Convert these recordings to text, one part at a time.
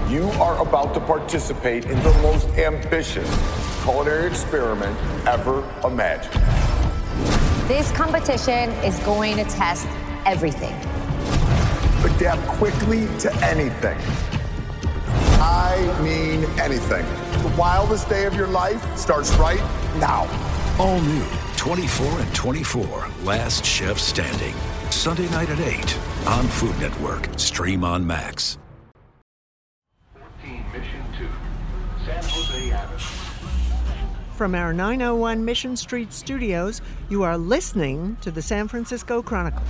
You are about to participate in the most ambitious culinary experiment ever imagined. This competition is going to test everything. Adapt quickly to anything. I mean anything. The wildest day of your life starts right now. All new 24 and 24, Last Chef Standing. Sunday night at 8 on Food Network. Stream on Max. 14 Mission 2, San Jose Avenue. From our 901 Mission Street studios, you are listening to the San Francisco Chronicle.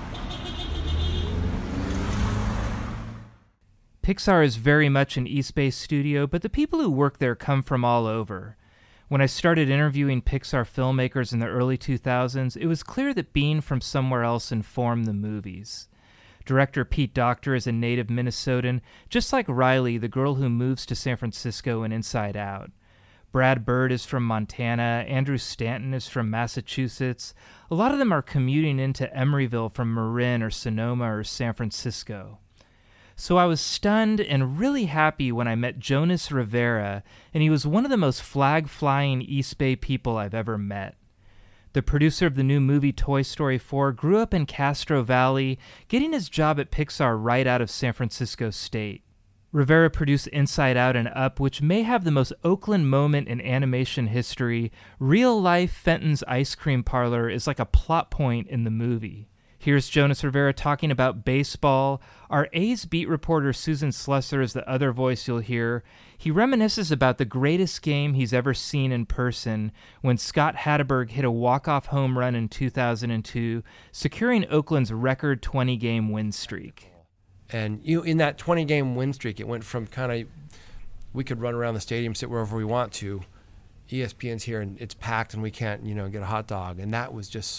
Pixar is very much an East Bay studio, but the people who work there come from all over. When I started interviewing Pixar filmmakers in the early 2000s, it was clear that being from somewhere else informed the movies. Director Pete Docter is a native Minnesotan, just like Riley, the girl who moves to San Francisco in Inside Out. Brad Bird is from Montana, Andrew Stanton is from Massachusetts. A lot of them are commuting into Emeryville from Marin or Sonoma or San Francisco. So I was stunned and really happy when I met Jonas Rivera, and he was one of the most flag-flying East Bay people I've ever met. The producer of the new movie Toy Story 4 grew up in Castro Valley, getting his job at Pixar right out of San Francisco State. Rivera produced Inside Out and Up, which may have the most Oakland moment in animation history. Real-life Fenton's Ice Cream Parlor is like a plot point in the movie. Here's Jonas Rivera talking about baseball. Our A's beat reporter Susan Slusser is the other voice you'll hear. He reminisces about the greatest game he's ever seen in person when Scott Hatteberg hit a walk-off home run in 2002, securing Oakland's record 20-game win streak. And in that 20-game win streak, it went from kind of, we could run around the stadium, sit wherever we want to, ESPN's here and it's packed and we can't, get a hot dog. And that was just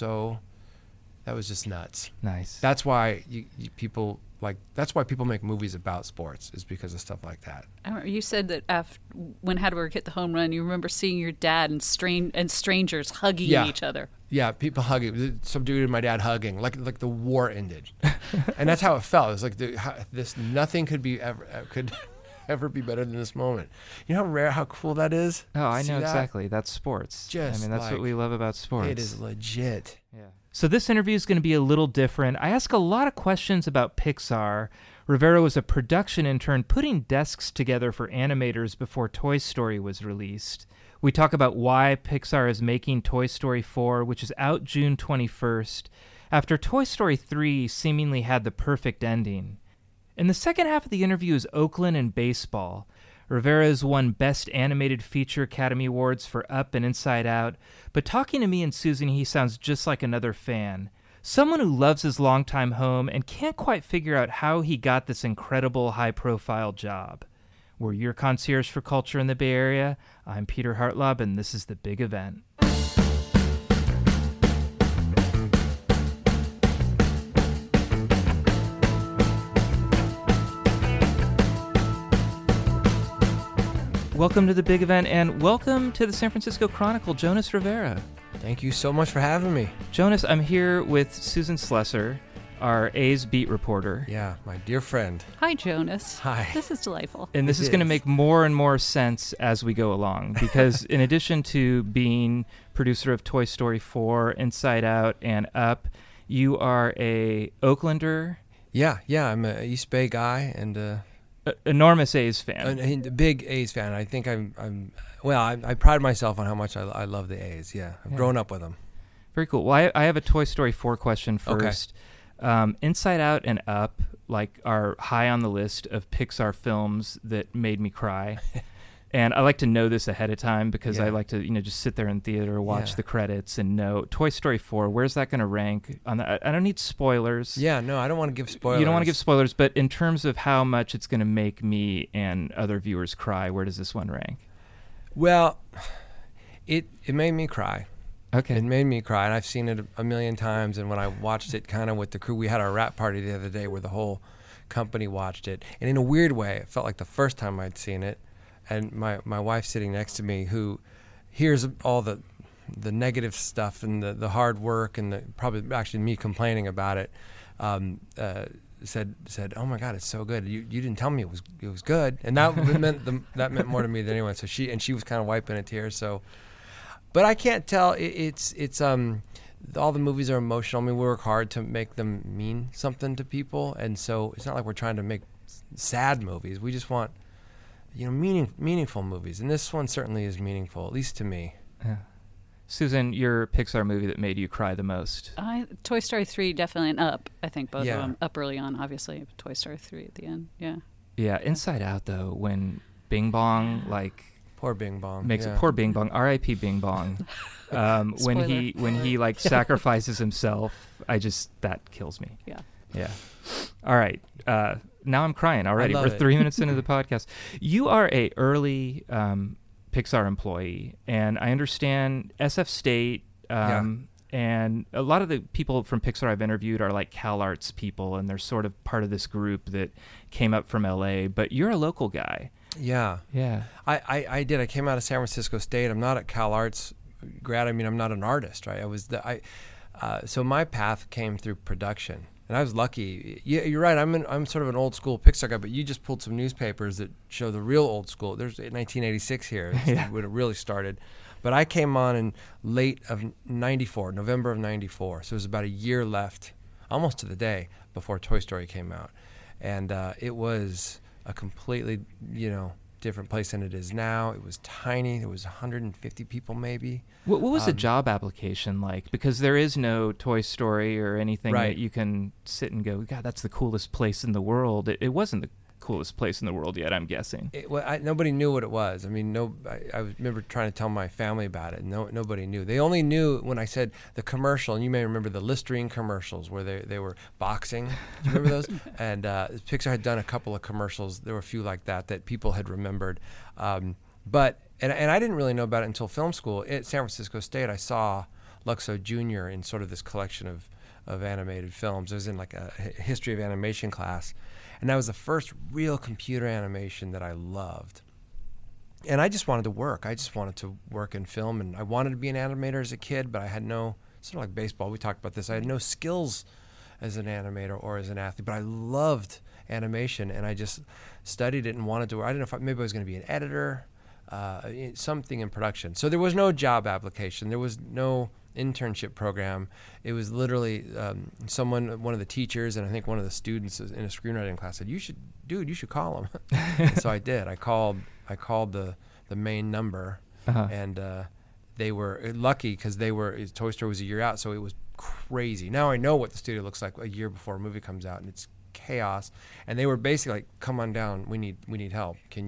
nuts. Nice. That's why that's why people make movies about sports, is because of stuff like that. I remember you said that when Hatteberg hit the home run, you remember seeing your dad and strangers hugging each other. Yeah, people hugging. Some dude and my dad hugging, like the war ended, and that's how it felt. It was like nothing could ever be better than this moment. You know how rare, how cool that is? Oh, I know exactly. That's sports. That's what we love about sports. It is legit. Yeah. So this interview is going to be a little different. I ask a lot of questions about Pixar. Rivera was a production intern putting desks together for animators before Toy Story was released. We talk about why Pixar is making Toy Story 4, which is out June 21st, after Toy Story 3 seemingly had the perfect ending. In the second half of the interview is Oakland and baseball. Rivera has won Best Animated Feature Academy Awards for Up and Inside Out, but talking to me and Susan, he sounds just like another fan. Someone who loves his longtime home and can't quite figure out how he got this incredible high-profile job. We're your concierge for culture in the Bay Area. I'm Peter Hartlaub, and this is The Big Event. Welcome to The Big Event, and welcome to the San Francisco Chronicle, Jonas Rivera. Thank you so much for having me. Jonas, I'm here with Susan Slusser, our A's beat reporter. Yeah, my dear friend. Hi, Jonas. Hi. This is delightful. And this is going to make more and more sense as we go along, because in addition to being producer of Toy Story 4, Inside Out, and Up, you are a Oaklander. Yeah, I'm an East Bay guy and enormous A's fan. A big A's fan. I think I pride myself on how much I love the A's. Yeah, I've grown up with them. Very cool. Well, I have a Toy Story 4 question first. Okay. Inside Out and Up, are high on the list of Pixar films that made me cry. And I like to know this ahead of time because I like to, just sit there in theater, watch the credits, and know Toy Story 4. Where's that going to rank? I don't need spoilers. Yeah, no, I don't want to give spoilers. You don't want to give spoilers, but in terms of how much it's going to make me and other viewers cry, where does this one rank? Well, it made me cry. Okay. It made me cry, and I've seen it a million times. And when I watched it, kind of with the crew, we had our wrap party the other day where the whole company watched it, and in a weird way, it felt like the first time I'd seen it. And my wife sitting next to me, who hears all the negative stuff and the hard work and probably actually me complaining about it, said, "Oh my God, it's so good. You didn't tell me it was good," and that meant more to me than anyone. So she was kind of wiping a tear. So, but I can't tell. It's all the movies are emotional. I mean, we work hard to make them mean something to people, and so it's not like we're trying to make sad movies. We just want, meaningful movies, and this one certainly is meaningful, at least to me. Yeah. Susan, your Pixar movie that made you cry the most? Toy Story 3, definitely, and Up. I think both Yeah. of them. Up early on, obviously. But Toy Story 3 at the end. Yeah. Yeah, Inside Out though, when Bing Bong Poor Bing Bong makes yeah. it, poor Bing Bong, R.I.P. Bing Bong. When he sacrifices himself, that kills me. Yeah. Yeah. All right. Now I'm crying already. I We're love it. 3 minutes into the podcast. You are a early Pixar employee, and I understand SF State. And a lot of the people from Pixar I've interviewed are like CalArts people, and they're sort of part of this group that came up from LA. But you're a local guy. Yeah. Yeah. I did. I came out of San Francisco State. I'm not a CalArts grad. I mean, I'm not an artist, right? So my path came through production, and I was lucky. Yeah, you're right. I'm sort of an old school Pixar guy, but you just pulled some newspapers that show the real old school. There's 1986 here when it really started. But I came on in late of '94, November of '94. So it was about a year left, almost to the day, before Toy Story came out, and it was a completely, different place than it is now. It was tiny. There was 150 people maybe. What was the job application like? Because there is no Toy Story or anything Right. that you can sit and go, God, that's the coolest place in the world. It wasn't the coolest place in the world yet, I'm guessing. Nobody knew what it was. I mean, I remember trying to tell my family about it. Nobody knew. They only knew when I said the commercial, and you may remember the Listerine commercials where they were boxing. Do you remember those? And Pixar had done a couple of commercials. There were a few like that people had remembered. But I didn't really know about it until film school. At San Francisco State, I saw Luxo Jr. in sort of this collection of animated films. It was in like a history of animation class. And that was the first real computer animation that I loved. And I just wanted to work. I just wanted to work in film. And I wanted to be an animator as a kid, but I had no, sort of like baseball, we talked about this, I had no skills as an animator or as an athlete, but I loved animation. And I just studied it and wanted to, I didn't know if maybe I was going to be an editor, something in production. So there was no job application. There was no internship program. It was literally one of the teachers and I think one of the students in a screenwriting class said, you should call him. And so I did. I called the main number, and they were lucky because Toy Story was a year out, so it was crazy. Now I know what the studio looks like a year before a movie comes out, and it's chaos. And they were basically like, come on down, we need help. Can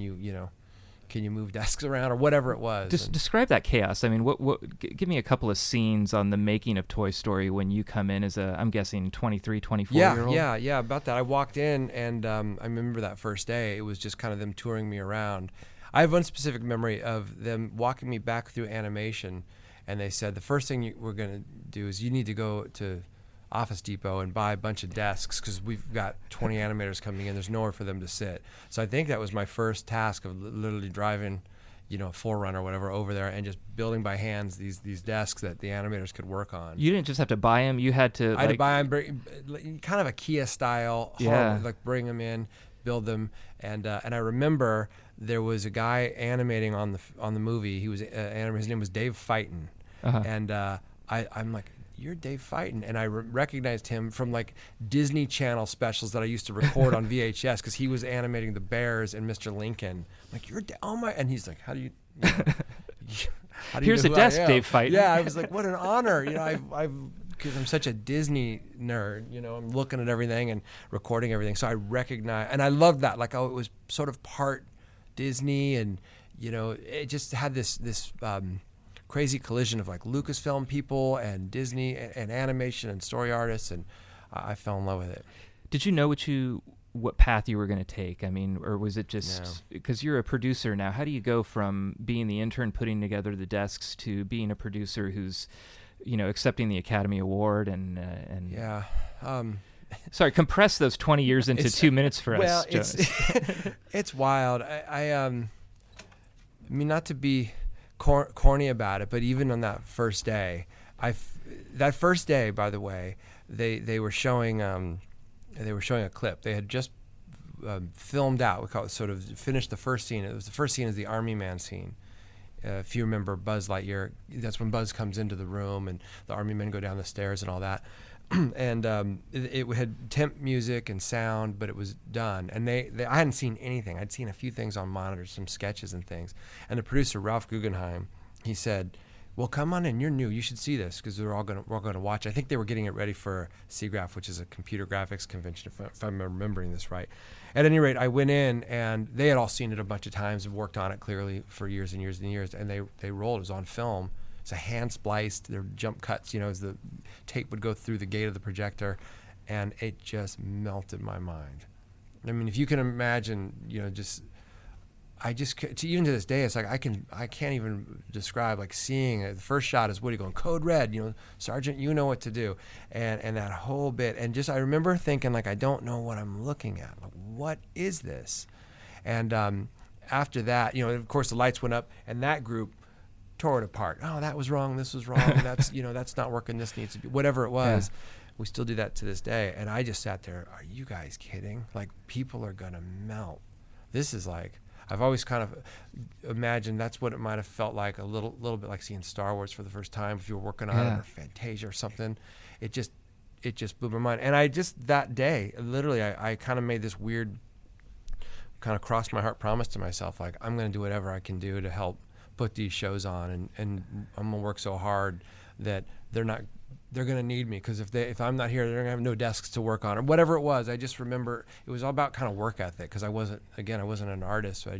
you move desks around or whatever it was? Describe that chaos. I mean, give me a couple of scenes on the making of Toy Story when you come in as I'm guessing 23, 24-year-old. Yeah, about that. I walked in and I remember that first day. It was just kind of them touring me around. I have one specific memory of them walking me back through animation, and they said, the first thing we're going to do is you need to go to Office Depot and buy a bunch of desks because we've got 20 animators coming in. There's nowhere for them to sit. So I think that was my first task of literally driving, a 4Runner or whatever over there and just building by hands these desks that the animators could work on. You didn't just have to buy them. You had to. I had to buy them, kind of a Kia style. Yeah. Bring them in, build them, and I remember there was a guy animating on the movie. He was his name was Dave Fighton, and I'm like, you're Dave Fighton, and I recognized him from like Disney Channel specials that I used to record on VHS because he was animating the Bears and Mr. Lincoln. I'm like, you're oh my, and he's like, how do you Here's a desk, Dave Fighton. Yeah, I was like, what an honor, because I'm such a Disney nerd, I'm looking at everything and recording everything, so I recognize, and I loved that, like, it was sort of part Disney, and it just had this crazy collision of like Lucasfilm people and Disney and animation and story artists, and I fell in love with it. Did you know what path you were going to take? I mean, or was it just because you're a producer now? How do you go from being the intern putting together the desks to being a producer who's, accepting the Academy Award and yeah. Sorry, compress those 20 years into 2 minutes for us, Jonas. It's wild. I mean, not to be corny about it, but even on that first day, by the way, they were showing they were showing a clip. They had just filmed out. We call it sort of finished the first scene. It was the first scene is the Army Man scene. If you remember Buzz Lightyear, that's when Buzz comes into the room and the Army men go down the stairs and all that. And it had temp music and sound, but it was done. And I hadn't seen anything. I'd seen a few things on monitors, some sketches and things. And the producer, Ralph Guggenheim, he said, well, come on in. You're new. You should see this because we're all going to watch. I think they were getting it ready for SIGGRAPH, which is a computer graphics convention, if I'm remembering this right. At any rate, I went in, and they had all seen it a bunch of times and worked on it clearly for years and years and years. And they rolled. It was on film. It's a hand spliced. There were jump cuts, as the tape would go through the gate of the projector, and it just melted my mind. I mean, if you can imagine, even to this day, it's like I can't even describe like seeing it. The first shot is Woody going code red, Sergeant, you know what to do, and that whole bit, and just I remember thinking like I don't know what I'm looking at. Like, what is this? And after that, of course the lights went up, and that group tore it apart. Oh, that was wrong. This was wrong. That's that's not working. This needs to be whatever it was. Yeah. We still do that to this day. And I just sat there. Are you guys kidding? Like people are gonna melt. This is like. I've always kind of imagined that's what it might have felt like a little bit like seeing Star Wars for the first time if you were working on it or Fantasia or something. It just blew my mind. And I just that day, literally, I kind of made this weird kind of crossed my heart promise to myself, like I'm going to do whatever I can do to help put these shows on, and I'm going to work so hard that they're going to need me, because if I'm not here, they're going to have no desks to work on or whatever it was. I just remember it was all about kind of work ethic, because I wasn't an artist. So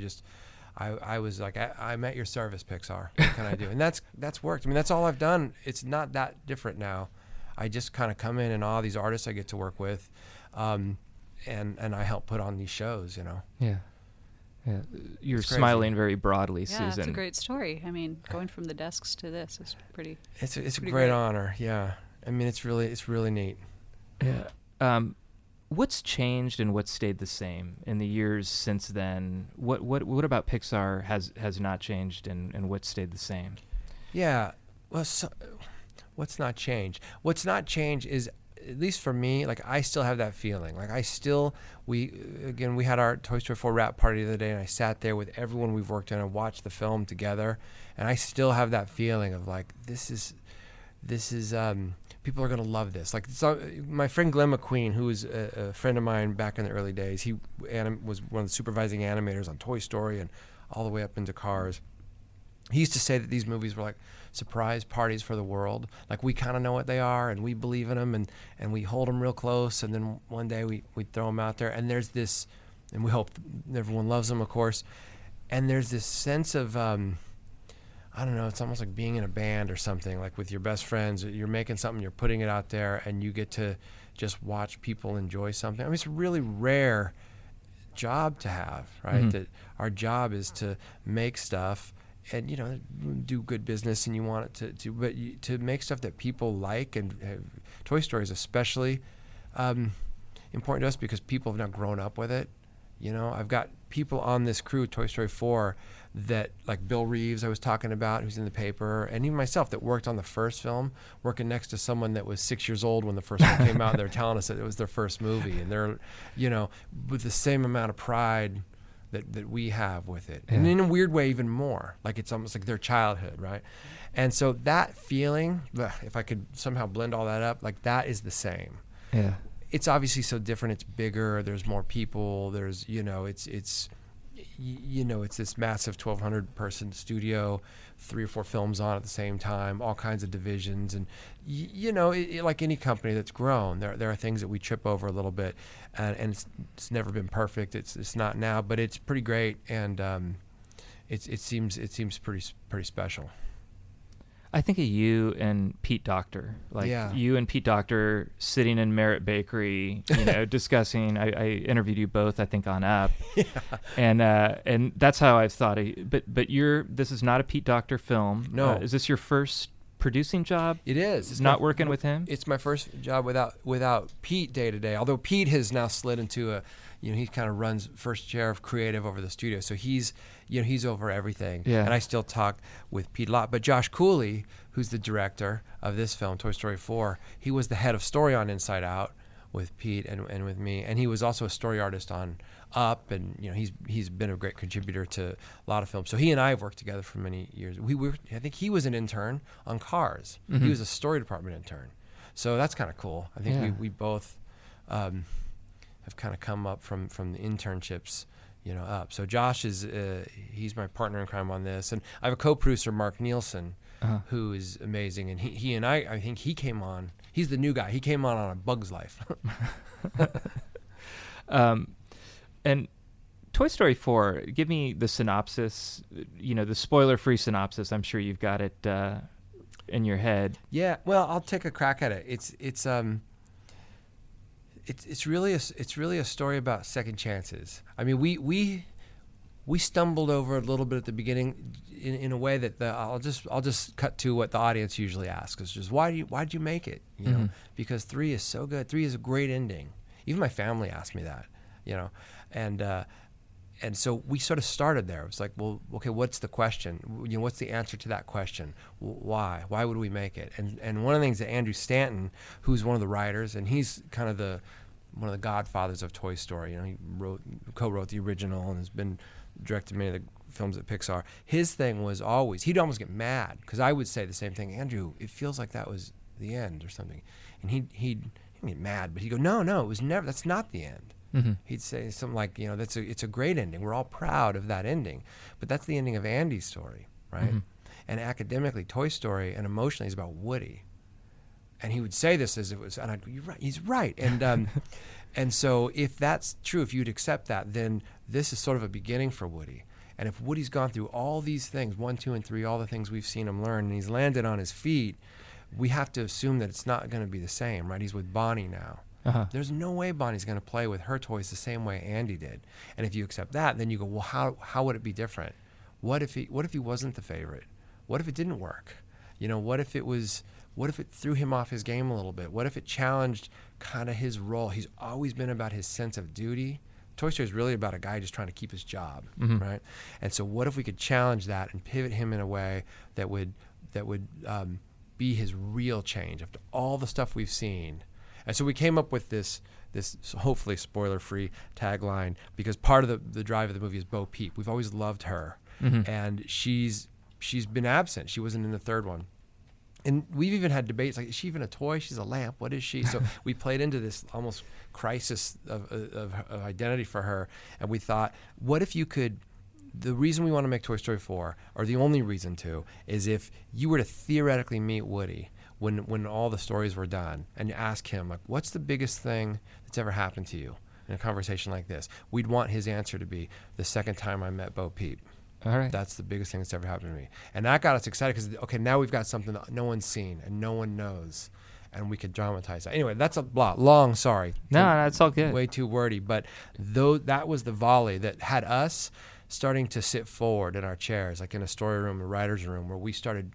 I was like, I'm at your service, Pixar. What can I do? And that's worked. I mean, that's all I've done. It's not that different now. I just kind of come in and all these artists I get to work with, and I help put on these shows, Yeah. Yeah, you're smiling very broadly, Susan. Yeah, it's a great story. I mean, going from the desks to this is pretty. It's a great honor. Yeah, I mean, it's really neat. Yeah. What's changed and what's stayed the same in the years since then? What about Pixar has not changed and what stayed the same? Yeah. Well, what's not changed? What's not changed is, at least for me, like I still have that feeling. Like we had our Toy Story 4 wrap party the other day, and I sat there with everyone we've worked on and watched the film together, and I still have that feeling of like this is people are gonna love this. Like my friend Glenn McQueen, who was a friend of mine back in the early days, he was one of the supervising animators on Toy Story and all the way up into Cars. He used to say that these movies were like surprise parties for the world. Like we kind of know what they are, and we believe in them, and we hold them real close, and then one day we throw them out there, and there's this, and we hope everyone loves them, of course, and there's this sense of, I don't know, it's almost like being in a band or something, like with your best friends. You're making something, you're putting it out there, and you get to just watch people enjoy something. I mean, it's a really rare job to have, right? Mm-hmm. That our job is to make stuff and do good business, and you want it to make stuff that people like, and Toy Story is especially important to us because people have not grown up with it. I've got people on this crew, Toy Story 4, that like Bill Reeves I was talking about, who's in the paper, and even myself that worked on the first film, working next to someone that was 6 years old when the first one came out, and they're telling us that it was their first movie, and they're with the same amount of pride that we have with it. Yeah. And in a weird way, even more. Like it's almost like their childhood, right? And so that feeling, if I could somehow blend all that up, like that is the same. Yeah. It's obviously so different. It's bigger. There's more people. There's, it's this massive 1,200 person studio, 3 or 4 films on at the same time, all kinds of divisions. And, like any company that's grown, there are things that we trip over a little bit, and it's never been perfect. It's not now, but it's pretty great. And it seems pretty special. I think of you and Pete Docter, you and Pete Docter sitting in Merritt Bakery, discussing. I interviewed you both, I think, on Up, and that's how I've thought of you. But this is not a Pete Docter film. No, is this your first producing job? It is. It's not working with him. It's my first job without Pete day to day. Although Pete has now slid into he kind of runs first chair of creative over the studio, so he's over everything. Yeah. And I still talk with Pete a lot. But Josh Cooley, who's the director of this film, Toy Story 4, he was the head of story on Inside Out, with Pete and with me. And he was also a story artist on Up, and he's been a great contributor to a lot of films. So he and I have worked together for many years. I think he was an intern on Cars. He was a story department intern. So that's kind of cool. I think we both have kind of come up from the internships, up. So Josh is he's my partner in crime on this, and I have a co-producer, Mark Nielsen, who is amazing. And he and I think he came on. He's the new guy. He came on A Bug's Life. And Toy Story 4, give me the synopsis, the spoiler-free synopsis. I'm sure you've got it in your head. Yeah, well, I'll take a crack at it. It's really a story about second chances. I mean, we stumbled over a little bit at the beginning in a way that I'll just cut to what the audience usually asks, is just why'd you make it? Because 3 is so good. 3 is a great ending. Even my family asked me that, and so we sort of started there. It was like, well, okay, what's the question? What's the answer to that question? Why? Why would we make it? And one of the things that Andrew Stanton, who's one of the writers, and he's kind of one of the godfathers of Toy Story. He co-wrote the original and has been directed many of the films at Pixar. His thing was always, he'd almost get mad because I would say the same thing. Andrew, it feels like that was the end or something, and he'd get mad, but he'd go, no, it was never. That's not the end. He'd say something like, it's a great ending. We're all proud of that ending, but that's the ending of Andy's story, right? And academically, Toy Story and emotionally is about Woody. And he would say this as if it was, and I'd go, you're right, he's right. And and so if that's true, if you'd accept that, then this is sort of a beginning for Woody. And if Woody's gone through all these things, 1, 2, and 3, all the things we've seen him learn, and he's landed on his feet, we have to assume that it's not going to be the same, right? He's with Bonnie now. There's no way Bonnie's going to play with her toys the same way Andy did. And if you accept that, then you go, well, how would it be different? What if he wasn't the favorite? What if it didn't work? What if it threw him off his game a little bit? What if it challenged kind of his role? He's always been about his sense of duty. Toy Story is really about a guy just trying to keep his job, right? And so what if we could challenge that and pivot him in a way that would be his real change after all the stuff we've seen? And so we came up with this hopefully spoiler-free tagline, because part of the drive of the movie is Bo Peep. We've always loved her, and she's been absent. She wasn't in the third one. And we've even had debates like, is she even a toy? She's a lamp. What is she? So we played into this almost crisis of identity for her, and we thought, what if you could, the reason we want to make Toy Story 4, or the only reason to, is if you were to theoretically meet Woody when all the stories were done, and you ask him, like, what's the biggest thing that's ever happened to you in a conversation like this? We'd want his answer to be, the second time I met Bo Peep. All right. That's the biggest thing that's ever happened to me. And that got us excited because, okay, now we've got something that no one's seen and no one knows, and we could dramatize that. Anyway, that's a long, sorry. No, it's all good. Way too wordy. But that was the volley that had us starting to sit forward in our chairs, like in a story room, a writer's room, where we started,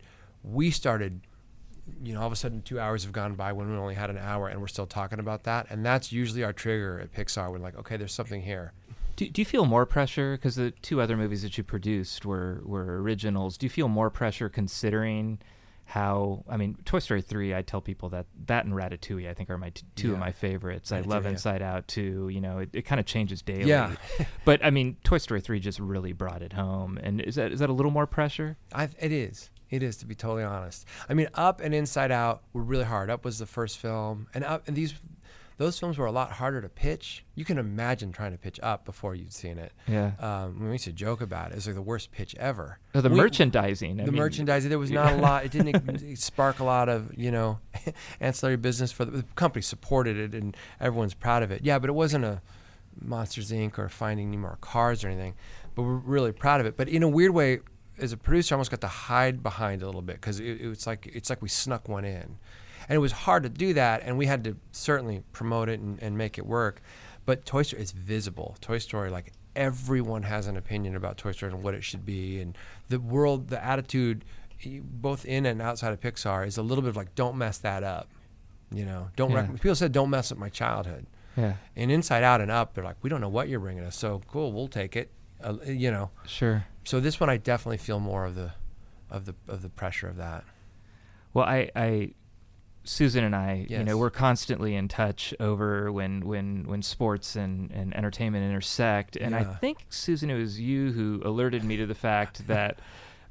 all of a sudden 2 hours have gone by when we only had an hour, and we're still talking about that. And that's usually our trigger at Pixar. We're like, okay, there's something here. Do you feel more pressure, because the 2 other movies that you produced were originals? Do you feel more pressure considering how, Toy Story 3, I tell people that and Ratatouille, I think, are my two of my favorites. I love Inside Out too. It kind of changes daily. Yeah. But Toy Story 3 just really brought it home. And is that a little more pressure? It is. It is, to be totally honest. Up and Inside Out were really hard. Up was the first film, and those films were a lot harder to pitch. You can imagine trying to pitch Up before you'd seen it. Yeah. We used to joke about it. It was like the worst pitch ever. Merchandising. Merchandising, there was not a lot. It didn't spark a lot of, ancillary business for the company supported it, and everyone's proud of it. Yeah, but it wasn't a Monsters, Inc. or Finding Nemo or Cars or anything. But we're really proud of it. But in a weird way, as a producer, I almost got to hide behind it a little bit, because it's like we snuck one in. And it was hard to do that, and we had to certainly promote it and make it work. But Toy Story is visible. Toy Story, like, everyone has an opinion about Toy Story and what it should be. And the attitude, both in and outside of Pixar, is a little bit of like, don't mess that up. People said, don't mess up my childhood. Yeah. And Inside Out and Up, they're like, we don't know what you're bringing us, so cool, we'll take it. Sure. So this one, I definitely feel more of the pressure of that. Well, I Susan and I, Yes. we're constantly in touch over when sports and entertainment intersect. And I Yeah. think, Susan, it was you who alerted me to the fact that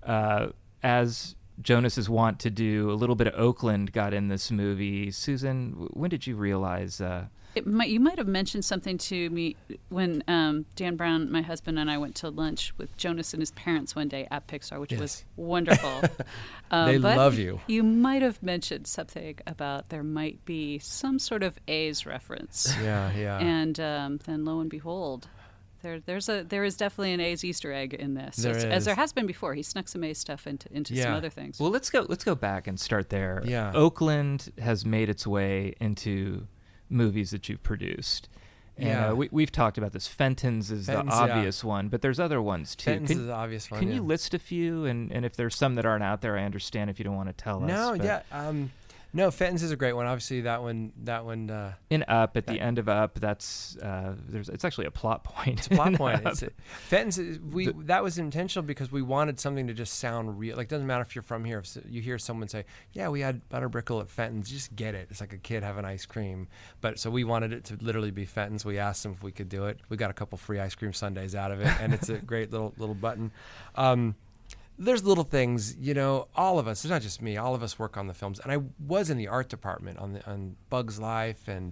as Jonas is wont to do, a little bit of Oakland got in this movie. Susan, when did you realize? You might have mentioned something to me when Dan Brown, my husband, and I went to lunch with Jonas and his parents one day at Pixar, which was wonderful. They but love you. You might have mentioned something about there might be some sort of A's reference. Yeah, yeah. And then lo and behold, there is definitely an A's Easter egg in this, There as is. there has been before. He snuck some A's stuff into some Yeah. other things. Well, let's go back and start there. Yeah. Oakland has made its way into movies that you've produced. And Yeah. we've talked about this. Fenton's is Fenton's, the yeah. obvious one, but there's other ones too. Fenton's is the obvious one. Can yeah. you list a few? And if there's some that aren't out there, I understand if you don't want to tell us. No, but yeah. No, Fenton's is a great one. Obviously, that one. In Up, at the end of Up, that's it's actually a plot point. It's a plot in point. Up. Fenton's. That was intentional because we wanted something to just sound real. Like, it doesn't matter if you're from here. If you hear someone say, "Yeah, we had Butterbrickle at Fenton's," just get it. It's like a kid having ice cream. But so we wanted it to literally be Fenton's. We asked them if we could do it. We got a couple free ice cream sundaes out of it, and it's a great little button. There's little things, all of us, it's not just me, all of us work on the films. And I was in the art department on Bug's Life and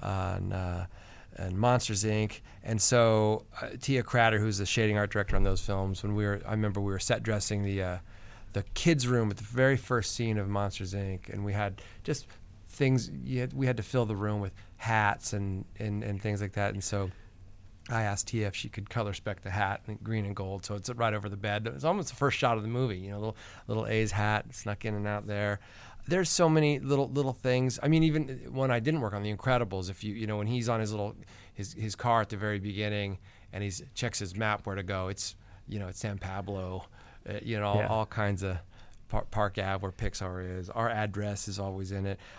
Monsters, Inc. And so Tia Cratter, who's the shading art director on those films, I remember we were set dressing the kids' room at the very first scene of Monsters, Inc. And we had just things, we had to fill the room with hats and things like that. And so I asked Tia if she could color spec the hat in green and gold, so it's right over the bed. It's almost the first shot of the movie, little A's hat snuck in and out there. There's so many little things. I mean, even when I didn't work on The Incredibles, if when he's on his car at the very beginning and he checks his map where to go, it's it's San Pablo, all kinds of Park Ave where Pixar is. Our address is always in it.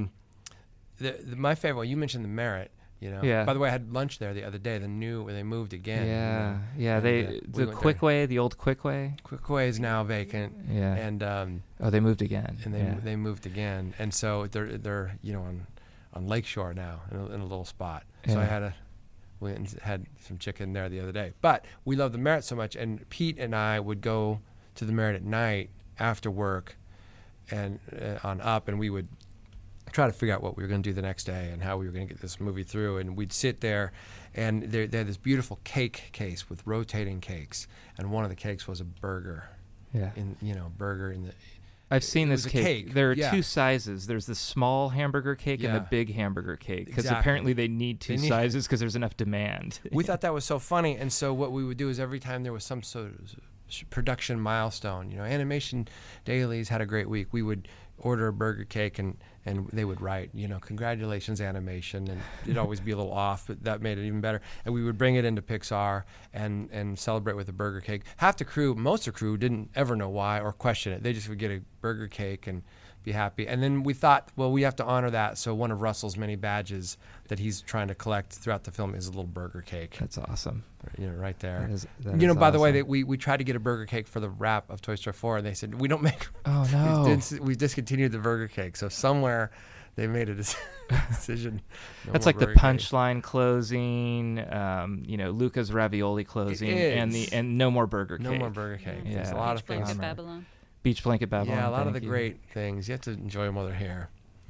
My favorite one, you mentioned the Merit. Yeah. By the way, I had lunch there the other day. Where they moved again. Yeah. The Quickway, the old Quickway. Quickway is now vacant. Yeah. And they moved again. And they moved again, and so they're on Lakeshore now in a little spot. So I went and had some chicken there the other day. But we love the Merit so much, and Pete and I would go to the Merit at night after work, and on Up, and we would try to figure out what we were going to do the next day and how we were going to get this movie through. And we'd sit there, and they had this beautiful cake case with rotating cakes, and one of the cakes was a burger. Yeah. Burger in the. I've seen this was a cake. There are Yeah. two sizes. There's the small hamburger cake and the Yeah. big hamburger cake, because Exactly. apparently they need two They need- sizes because there's enough demand. We thought that was so funny, and so what we would do is every time there was some sort of production milestone, Animation Dailies had a great week, we would order a burger cake, and they would write, congratulations Animation, and it'd always be a little off, but that made it even better. And we would bring it into Pixar and celebrate with a burger cake. Most of the crew didn't ever know why or question it. They just would get a burger cake and be happy. And then we thought, well, we have to honor that. So one of Russell's many badges that he's trying to collect throughout the film is a little burger cake. That's awesome. Right there. That is By the way, awesome. we tried to get a burger cake for the wrap of Toy Story 4, and they said, we don't make. Oh, no. We discontinued the burger cake. So somewhere they made a decision. No That's more like the burger cake. Punchline closing, Luca's ravioli closing, It is. and no more burger cake. No more burger cake. Yeah. There's a lot of Beach Blanket things. Babylon. Beach Blanket Babylon. Yeah, a lot of the thank you. great things. You have to enjoy them while they're here.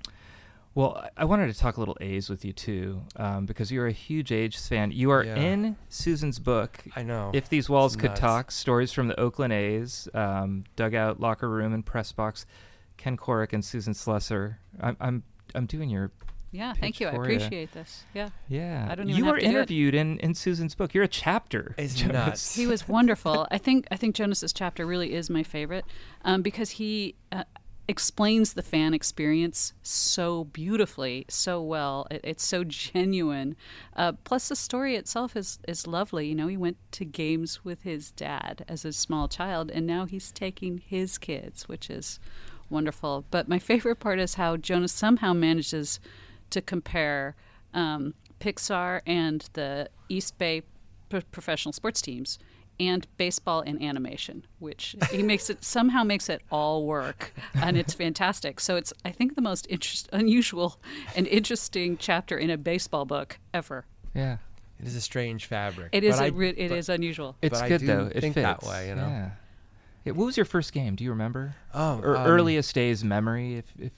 Well, I wanted to talk a little A's with you too, because you're a huge A's fan. You are Yeah. in Susan's book. I know. If These Walls It's Could nuts. Talk: Stories from the Oakland A's, Dugout, Locker Room, and Press Box. Ken Korek and Susan Slusser. I'm doing your Yeah, pitch thank you. I for ya. appreciate this. Yeah. Yeah. I don't even You have were to do it. interviewed in Susan's book. You're a chapter. It's Jonas. nuts. He was wonderful. I think Jonas's chapter really is my favorite because he explains the fan experience so beautifully, so well. It's so genuine. Plus, the story itself is lovely. He went to games with his dad as a small child, and now he's taking his kids, which is wonderful. But my favorite part is how Jonas somehow manages to compare Pixar and the East Bay professional sports teams and baseball and animation, which he somehow makes it all work, and it's fantastic. So it's, I think, the most unusual and interesting chapter in a baseball book ever. Yeah. It is a strange fabric. It is. It is unusual. It's but good I do though. It think fits that way, you know. Yeah. What was your first game? Do you remember? Oh, earliest days memory, if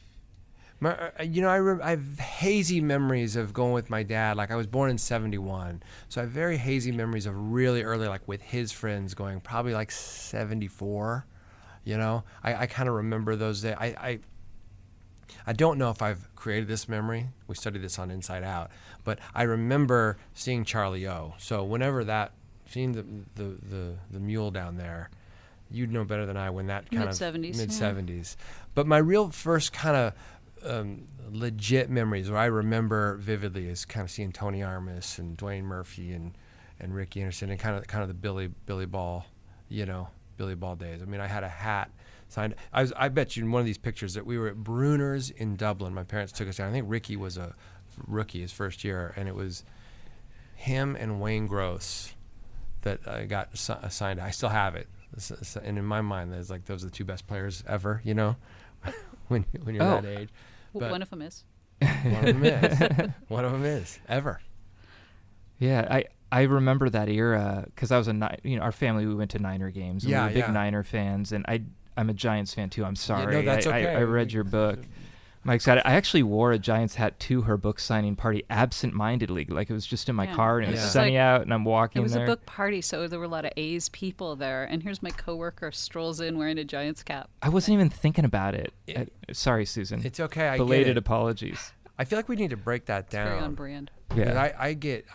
I have hazy memories of going with my dad. Like, I was born in 1971, so I have very hazy memories of really early, like with his friends, going probably like 1974. You know, I kind of remember those days. I don't know if I've created this memory. We studied this on Inside Out, but I remember seeing Charlie O. So whenever seeing the mule down there, you'd know better than I when that kind mid-70s, of mid-70s. But my real first kind of legit memories, where I remember vividly, is kind of seeing Tony Armas and Dwayne Murphy and Ricky Anderson, and kind of the Billy Ball, Billy Ball days. I mean, I had a hat signed. I bet you in one of these pictures that we were at Bruner's in Dublin. My parents took us down. I think Ricky was a rookie his first year, and it was him and Wayne Gross that I got assigned. I still have it, and in my mind, there's like those are the two best players ever. When you're that age. But one of them is. One of them is. One of them is ever. Yeah, I remember that era because I was our family, we went to Niner games. And we were big Niner fans, and I'm a Giants fan too. I'm sorry. Yeah, no, that's okay. I read your book. Mike's got it. I actually wore a Giants hat to her book signing party absent-mindedly. Like, it was just in my car, and it was sunny out, and I'm walking there. It was a book party, so there were a lot of A's people there. And here's my coworker strolls in wearing a Giants cap. I wasn't even thinking about it. Sorry, Susan. It's okay. I Belated get it. apologies. I feel like we need to break that down. Very on brand. Yeah. I get.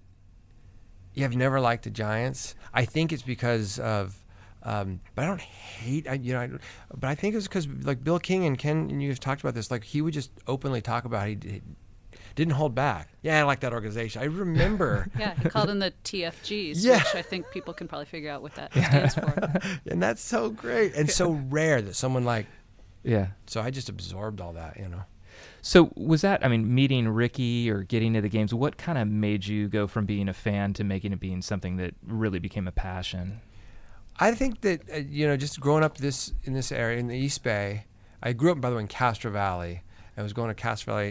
You have never liked the Giants. I think it's because of. But I don't hate, but I think it's because, like, Bill King and Ken, and you've talked about this, like, he would just openly talk about it. He didn't hold back. Yeah, I like that organization. I remember. Yeah, he called them the TFGs, Yeah. which I think people can probably figure out what that stands for. And that's so great and so rare that someone like. Yeah. So I just absorbed all that, So was that, meeting Ricky or getting to the games, what kind of made you go from being a fan to making it being something that really became a passion? I think that, just growing up in this area, in the East Bay, I grew up, by the way, in Castro Valley. I was going to Castro Valley,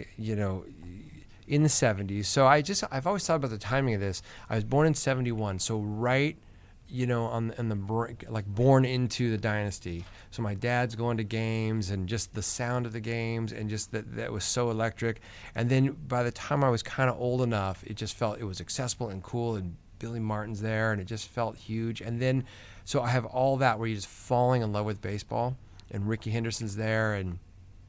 in the 70s. So I've always thought about the timing of this. I was born in 71, so right, on the brink, like born into the dynasty. So my dad's going to games, and just the sound of the games, and just that was so electric. And then by the time I was kind of old enough, it just felt it was accessible and cool, and Billy Martin's there, and it just felt huge. And then, so I have all that where you're just falling in love with baseball, and Ricky Henderson's there, and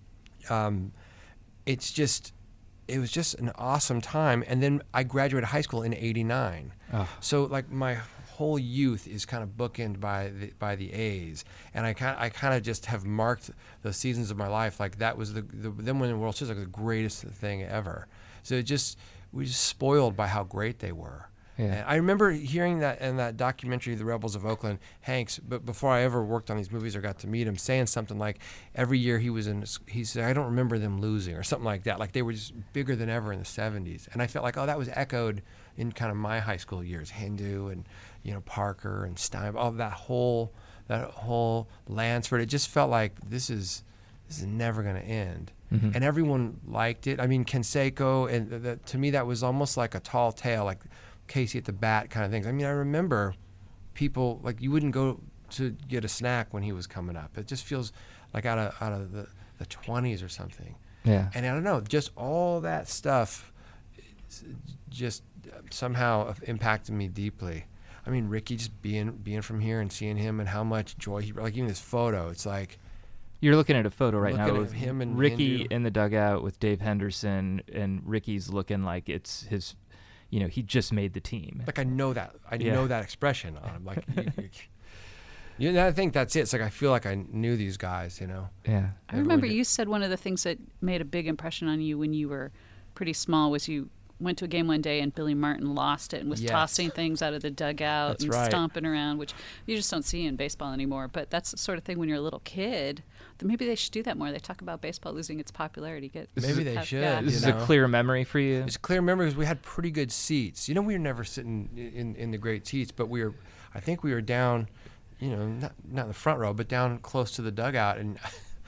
it was just an awesome time. And then I graduated high school in '89, so like my whole youth is kind of bookended by the A's, and I kind of just have marked the seasons of my life like that was them winning the World Series, like the greatest thing ever. So we were just spoiled by how great they were. Yeah. And I remember hearing that in that documentary, The Rebels of Oakland, Hanks, but before I ever worked on these movies or got to meet him, saying something like every year he said, I don't remember them losing, or something like that. Like they were just bigger than ever in the 70s. And I felt like, that was echoed in kind of my high school years, Hindu and, Parker and Stein, all that whole Lansford. It just felt like this is never going to end. Mm-hmm. And everyone liked it. I mean, Canseco, and to me that was almost like a tall tale, like Casey at the bat kind of things. I mean, I remember people, like, you wouldn't go to get a snack when he was coming up. It just feels like out of the 20s or something. Yeah. And I don't know, just all that stuff just somehow impacted me deeply. I mean, Ricky, just being from here and seeing him and how much joy he, like even this photo, it's like. You're looking at a photo right now of him and Ricky Hindu in the dugout with Dave Henderson, and Ricky's looking like it's his, he just made the team. Like I know that. know that expression on him. Like, I think that's it. It's like I feel like I knew these guys, Yeah. I remember you said one of the things that made a big impression on you when you were pretty small was you went to a game one day and Billy Martin lost it and was Yes. tossing things out of the dugout That's and right. stomping around, which you just don't see in baseball anymore. But that's the sort of thing when you're a little kid. Maybe they should do that more. They talk about baseball losing its popularity. Maybe they should. Yeah. This is you a know? clear memory for you. It's a clear memory because we had pretty good seats. You know, we were never sitting in the great seats, but I think we were down, you know, not in the front row, but down close to the dugout. And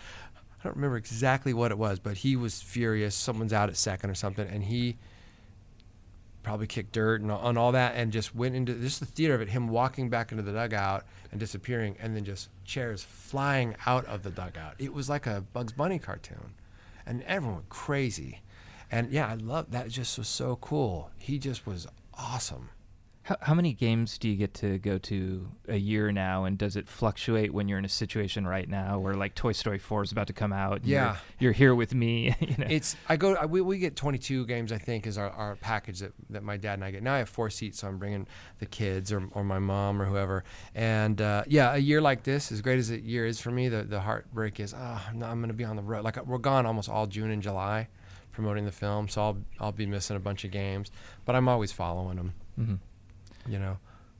I don't remember exactly what it was, but he was furious. Someone's out at second or something, and he probably kicked dirt and on all that, and just went into just the theater of it, him walking back into the dugout and disappearing, and then just chairs flying out of the dugout. It was like a Bugs Bunny cartoon, and everyone went crazy. And yeah, I love that. It just was so cool. He just was awesome. How many games do you get to go to a year now, and does it fluctuate when you're in a situation right now where like Toy Story 4 is about to come out? And Yeah. you're here with me. You know? We get 22 games, I think, is our package that my dad and I get. Now I have 4 seats, so I'm bringing the kids or my mom or whoever. And yeah, a year like this, as great as a year is for me, the heartbreak is, I'm going to be on the road. Like, we're gone almost all June and July promoting the film, so I'll be missing a bunch of games, but I'm always following them. Mm-hmm. You know,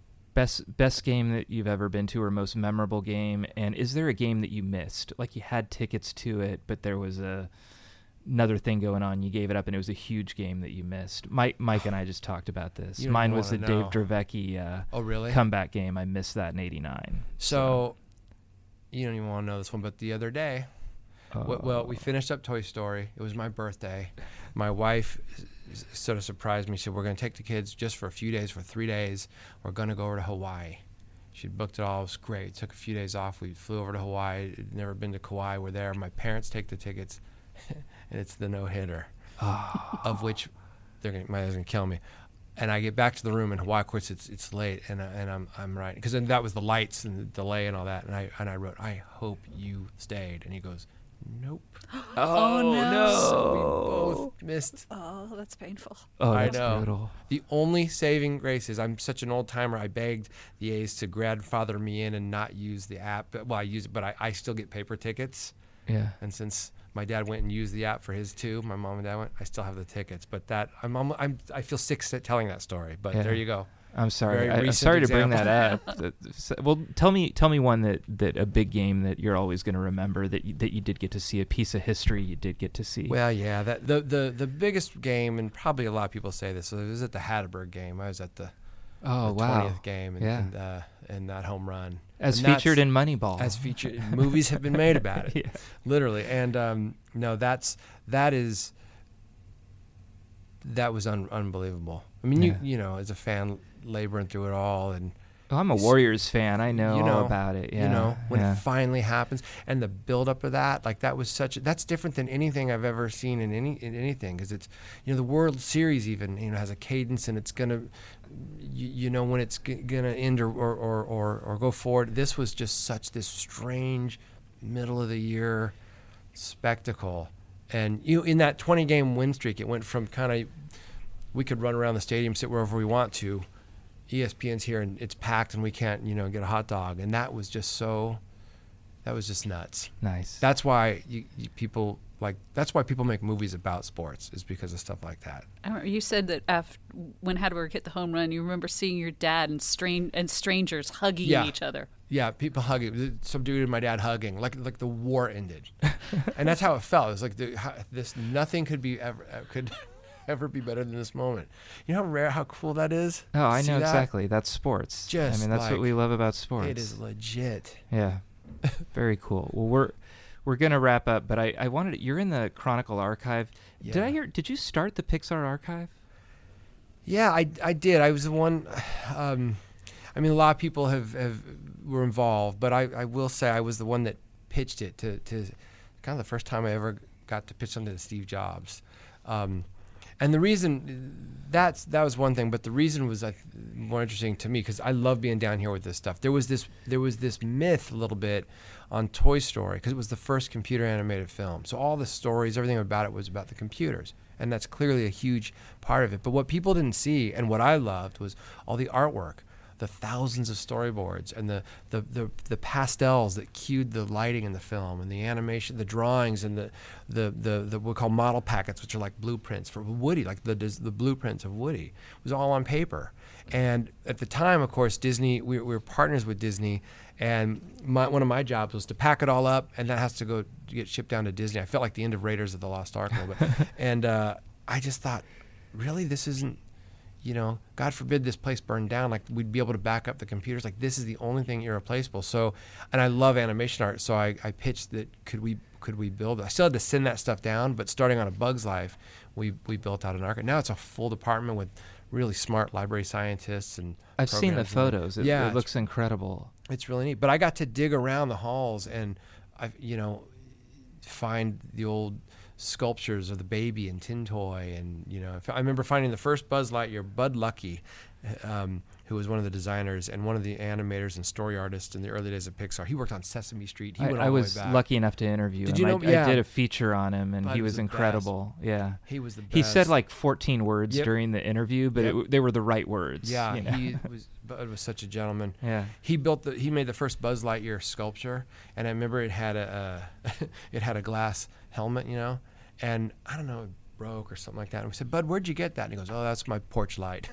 best game that you've ever been to, or most memorable game, and is there a game that you missed? Like you had tickets to it, but there was another thing going on. You gave it up, and it was a huge game that you missed. Mike and I just talked about this. You don't Mine even was the wanna Dave know. Dravecki Oh, really? comeback game. I missed that in '89. So you don't even want to know this one, but the other day, well, we finished up Toy Story. It was my birthday. My wife sort of surprised me. She said, we're going to take the kids just for a few days, for 3 days. We're going to go over to Hawaii. She'd booked it all. It was great. Took a few days off. We flew over to Hawaii. I'd never been to Kauai. We're there. My parents take the tickets, and it's the no-hitter, of which my dad's going to kill me. And I get back to the room in Hawaii. Of course, it's late, and I'm right, because then that was the lights and the delay and all that. And I wrote, I hope you stayed. And he goes, nope. Oh, no. So we both missed. Oh, that's painful. Oh, I that's know. brutal. The only saving grace is I'm such an old timer. I begged the A's to grandfather me in and not use the app. Well, I use it, but I still get paper tickets. Yeah. And since my dad went and used the app for his too, my mom and dad went, I still have the tickets. But that I feel sick telling that story. But Yeah. there you go. I'm sorry. Very I'm recent sorry to bring example. that up. Well, tell me one that a big game that you're always going to remember that you did get to see, a piece of history you did get to see. Well, yeah, that the biggest game, and probably a lot of people say this. So it was at the Hatterberg game. I was at the 20th game, and that home run, as and featured in Moneyball. as featured. Movies have been made about it, Yeah. literally. And no, that was unbelievable. I mean, Yeah. you know, as a fan laboring through it all, and Oh, I'm a Warriors fan. I know, you know all about it. Yeah. You know, when yeah. it finally happens, and the build-up of that, like that's different than anything I've ever seen in anything, because it's, you know, the World Series even, you know, has a cadence, and it's gonna, you know, when it's gonna end or go forward. This was just such this strange middle of the year spectacle, and in that 20-game win streak, it went from kind of, we could run around the stadium, sit wherever we want to, ESPN's here and it's packed and we can't, you know, get a hot dog. And that was just nuts. Nice. That's why that's why people make movies about sports, is because of stuff like that. I remember you said that when Hatterberg hit the home run, you remember seeing your dad and strangers hugging Yeah. each other. Yeah, people hugging. Some dude and my dad hugging, like the war ended, and that's how it felt. It was like nothing could ever be better than this moment. You know how rare, how cool that is? Oh, I See know that? exactly. That's sports. Just I mean, that's like, what we love about sports. It is legit. Yeah. Very cool. Well, we're gonna wrap up, but I wanted you're in the Chronicle archive. Yeah. Did you start the Pixar archive? Yeah, I did. I was the one. I mean, a lot of people were involved, but I will say I was the one that pitched it to kind of the first time I ever got to pitch something to Steve Jobs. And the reason that was one thing, but the reason was more interesting to me because I love being down here with this stuff. There was this myth a little bit on Toy Story because it was the first computer animated film. So all the stories, everything about it was about the computers, and that's clearly a huge part of it. But what people didn't see, and what I loved, was all the artwork, the thousands of storyboards and the pastels that cued the lighting in the film, and the animation, the drawings, and the what we call model packets, which are like blueprints for Woody, like the blueprints of Woody. It was all on paper. And at the time, of course, Disney, we were partners with Disney, and one of my jobs was to pack it all up, and that has to go to get shipped down to Disney. I felt like the end of Raiders of the Lost Ark a little bit. And I just thought, really, this isn't, God forbid this place burned down, like we'd be able to back up the computers. Like, this is the only thing irreplaceable. So, and I love animation art, so I pitched that could we build it. I still had to send that stuff down, but starting on A Bug's Life, we built out an archive. Now it's a full department with really smart library scientists and I've seen the programmers. photos. It looks incredible. It's really neat. But I got to dig around the halls and find the old sculptures of the baby and Tin Toy, and I remember finding the first Buzz Lightyear, Bud Luckey, who was one of the designers and one of the animators and story artists in the early days of Pixar. He worked on Sesame Street. He went all I the way was back. lucky enough to interview him. Did you know? I did a feature on him, and Bud he was was the incredible. Yeah, He was the best. he said like 14 words Yep. during the interview, but Yep. they were the right words. Yeah, you know? Bud was such a gentleman. Yeah. He made the first Buzz Lightyear sculpture, and I remember it had a glass helmet, and I don't know, it broke or something like that. And we said, Bud, where'd you get that? And he goes, oh, that's my porch light.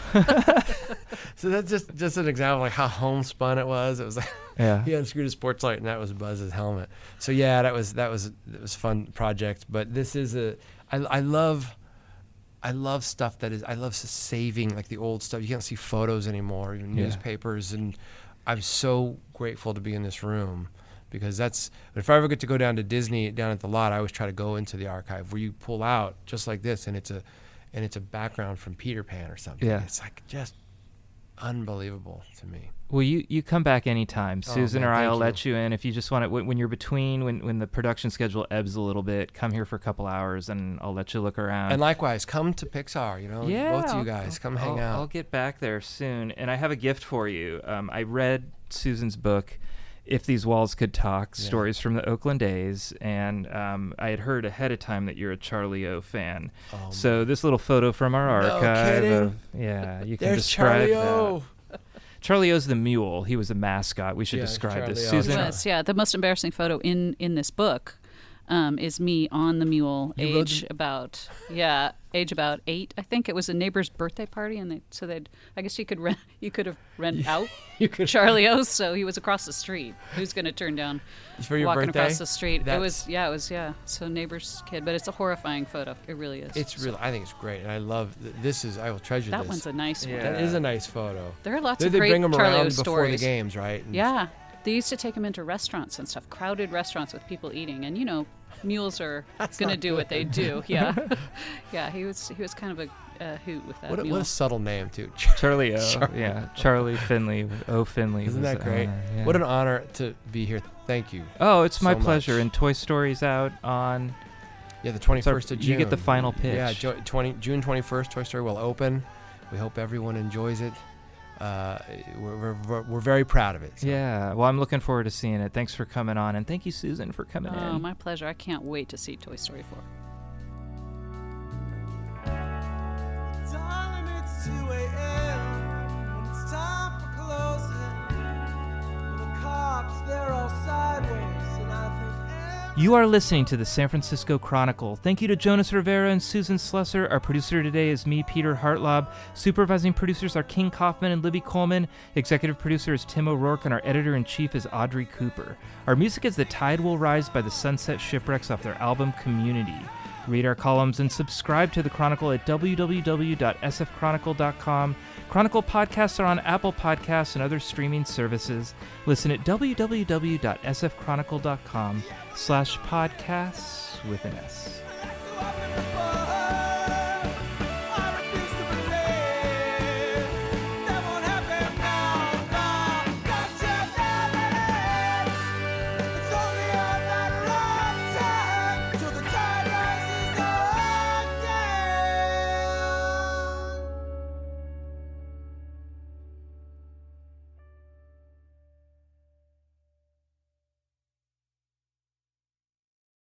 So that's just an example of like how homespun it was. It was like he unscrewed his porch light, and that was Buzz's helmet. So yeah, that was a fun project. But this is I love stuff that is, I love saving like the old stuff. You can't see photos anymore, even newspapers, and I'm so grateful to be in this room, because if I ever get to go down to Disney, down at the lot, I always try to go into the archive where you pull out just like this, and it's a background from Peter Pan or something. Yeah. It's like just unbelievable to me. Well, you come back anytime. Susan man, or I'll thank let you in. If you just want to, when you're between, when the production schedule ebbs a little bit, come here for a couple hours, and I'll let you look around. And likewise, come to Pixar, both of you guys, come hang out. I'll get back there soon. And I have a gift for you. I read Susan's book, If These Walls Could Talk, Stories from the Oakland A's, and I had heard ahead of time that you're a Charlie O fan. So this little photo from our archive. You can There's describe Charlie that. O. Charlie O's the mule. He was a mascot. We should describe this. Charlie O. Susan. Yes, the most embarrassing photo in this book is me on the mule, age about 8. I think it was a neighbor's birthday party, and I guess you could have rent out Charlie O. So he was across the street. Who's going to turn down For your walking birthday? across the street? It That's- was. So neighbor's kid, but it's a horrifying photo. It really is. It's really, I think it's great, and I love this. I will treasure That this. one's a nice one. That is a nice photo. There are lots They of great bring them Charlie O around before the stories. games, right? And Yeah, they used to take him into restaurants and stuff, crowded restaurants with people eating, and mules are going to do what they do. Yeah, yeah. He was kind of a hoot with that What mule. a subtle name too. Charlie O. Charlie Finley. O. Finley. Isn't was that the great? owner, yeah. What an honor to be here. Thank you. Oh, it's my so pleasure. much. And Toy Story's out on. Yeah, the 21st of June. You get the final pitch. Yeah, June 21st, Toy Story will open. We hope everyone enjoys it. We're very proud of it. So. Yeah. Well, I'm looking forward to seeing it. Thanks for coming on, and thank you, Susan, for coming Oh, in. my pleasure. I can't wait to see Toy Story 4. Darling, it's 2 a.m. and it's time for closing. The cops, they're all sideways, and I think You are listening to the San Francisco Chronicle. Thank you to Jonas Rivera and Susan Slusser. Our producer today is me, Peter Hartlaub. Supervising producers are King Kaufman and Libby Coleman. Executive producer is Tim O'Rourke, and our editor-in-chief is Audrey Cooper. Our music is The Tide Will Rise by the Sunset Shipwrecks off their album Community. Read our columns and subscribe to the Chronicle at www.sfchronicle.com. Chronicle podcasts are on Apple Podcasts and other streaming services. Listen at www.sfchronicle.com/podcasts with an S.